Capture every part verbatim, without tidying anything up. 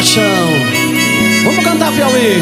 paixão. Vamos cantar, Piauí.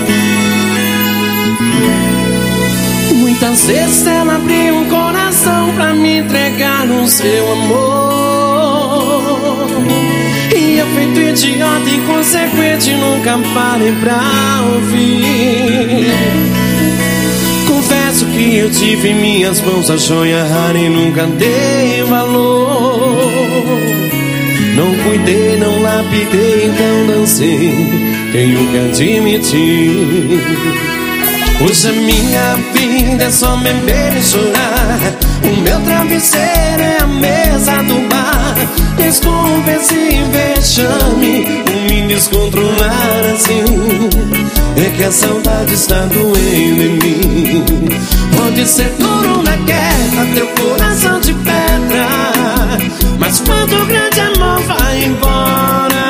Muitas vezes ela abriu um coração pra me entregar no seu amor, e eu, feito idiota e inconsequente, nunca parei pra ouvir. Confesso que eu tive em minhas mãos a joia rara e nunca dei valor. Não cuidei, não lapidei, então dancei, tenho que admitir. Hoje a minha vida é só beber e chorar. O meu travesseiro é a mesa do bar. Desculpa esse vexame, por me descontrolar assim. É que a saudade está doendo em mim. Pode ser duro na guerra, teu coração de pedra, mas quando o grande amor vai embora,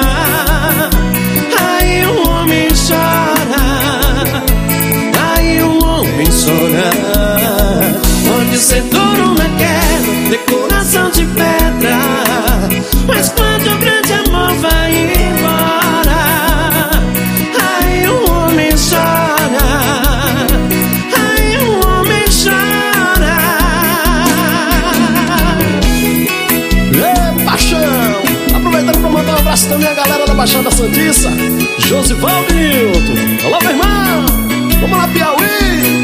aí o homem chora, aí o homem chora. Pode ser duro na guerra, ter coração de pedra, mas quando o grande amor vai embora, aí o homem chora, aí o homem chora. Ei, paixão! Aproveitando pra mandar um abraço também à galera da Baixada Santista, Josivaldo e Nilton. Olá, meu irmão! Vamos lá, Piauí!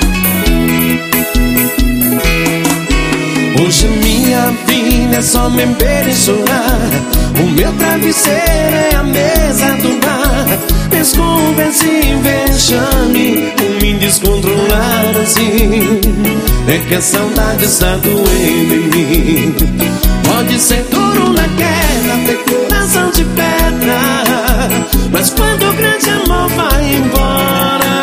Hoje minha vida é só beber e chorar. O meu travesseiro é a mesa do bar. Desculpa esse vexame, por me descontrolar assim. É que a saudade está doendo em mim. Pode ser duro na guerra, ter coração de pedra, mas quando o grande amor vai embora,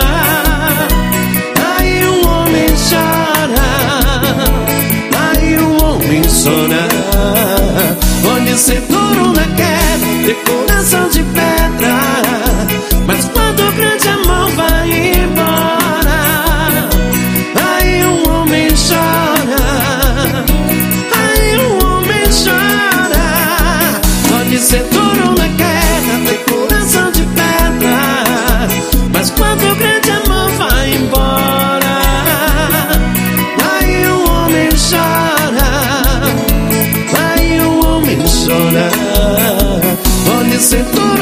aí o homem chora, aí o homem chora. Pode ser duro na guerra, ter coração de pedra, mas quando o grande amor vai embora, aí o homem chora, aí o homem chora. Pode ser duro na guerra, ter coração de pedra, mas quando o grande amor vai embora, aí o homem chora, aí o homem chora. Pode ser duro